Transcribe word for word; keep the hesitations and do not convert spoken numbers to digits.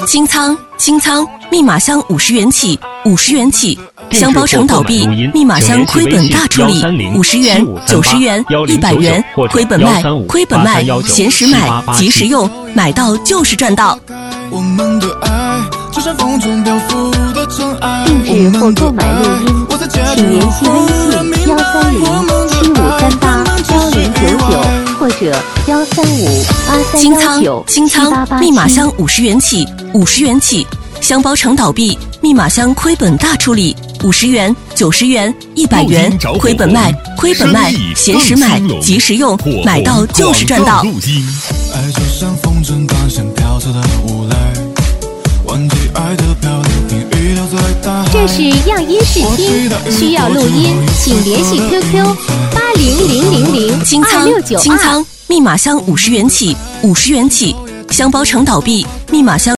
清仓清仓，密码箱五十元起，五十元起。箱包成倒闭，密码箱亏本大处理，五十元、九十元、一百元，亏本卖，亏本卖，闲时买，及时用，买到就是赚到。 我们的爱就像风中漂浮的尘埃。 定制或购买录音，请联系微信幺三零七五三八幺零九九或者幺三五八三幺九清仓，密码箱五十元起，五十元起。箱包成倒闭，密码箱亏本大处理，五十元、九十元、一百元，亏本卖，亏本卖，闲时买，及时用，买到就是赚到。 爱就像风筝般像飘走的雾来，忘记爱的漂流瓶预留在大海。 这是样音试听，需要录音，请联系 Q Q 八零零零零二六九二。 清仓，密码箱五十元起，五十元起。箱包成倒闭，密码箱。